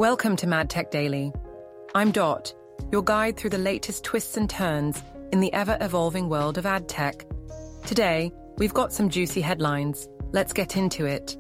Welcome to MadTech Daily. I'm Dot, your guide through the latest twists and turns in the ever-evolving world of ad tech. Today, we've got some juicy headlines. Let's get into it.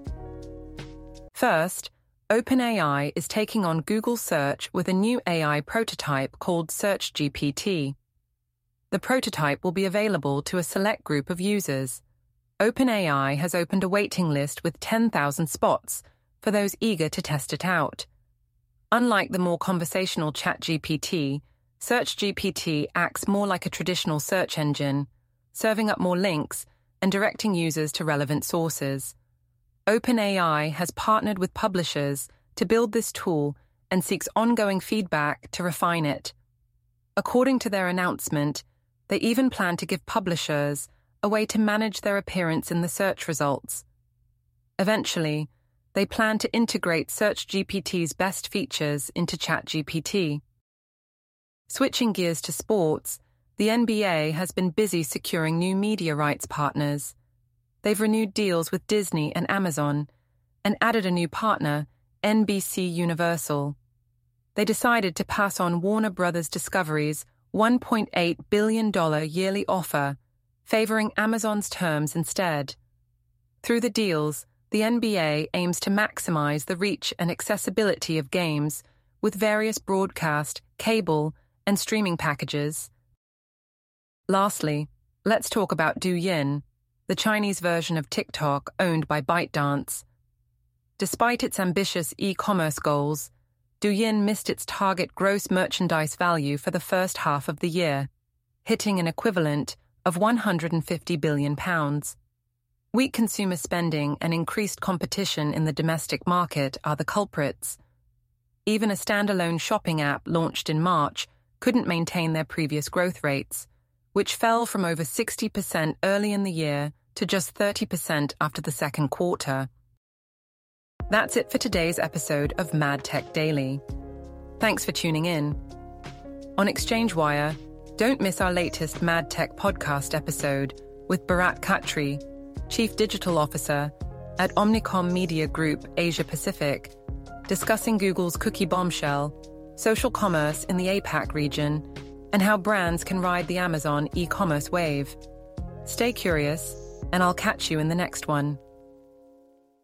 First, OpenAI is taking on Google Search with a new AI prototype called SearchGPT. The prototype will be available to a select group of users. OpenAI has opened a waiting list with 10,000 spots for those eager to test it out. Unlike the more conversational ChatGPT, SearchGPT acts more like a traditional search engine, serving up more links and directing users to relevant sources. OpenAI has partnered with publishers to build this tool and seeks ongoing feedback to refine it. According to their announcement, they even plan to give publishers a way to manage their appearance in the search results. Eventually, they plan to integrate SearchGPT's best features into ChatGPT. Switching gears to sports, the NBA has been busy securing new media rights partners. They've renewed deals with Disney and Amazon and added a new partner, NBC Universal. They decided to pass on Warner Bros. Discovery's $1.8 billion yearly offer, favoring Amazon's terms instead. Through the deals, the NBA aims to maximize the reach and accessibility of games with various broadcast, cable, and streaming packages. Lastly, let's talk about Douyin, the Chinese version of TikTok owned by ByteDance. Despite its ambitious e-commerce goals, Douyin missed its target gross merchandise value for the first half of the year, hitting an equivalent of £150 billion. Weak consumer spending and increased competition in the domestic market are the culprits. Even a standalone shopping app launched in March couldn't maintain their previous growth rates, which fell from over 60% early in the year to just 30% after the second quarter. That's it for today's episode of MadTech Daily. Thanks for tuning in. On ExchangeWire, don't miss our latest MadTech podcast episode with Bharat Khatri, Chief Digital Officer at Omnicom Media Group Asia Pacific, discussing Google's cookie bombshell, social commerce in the APAC region, and how brands can ride the Amazon e-commerce wave. Stay curious, and I'll catch you in the next one.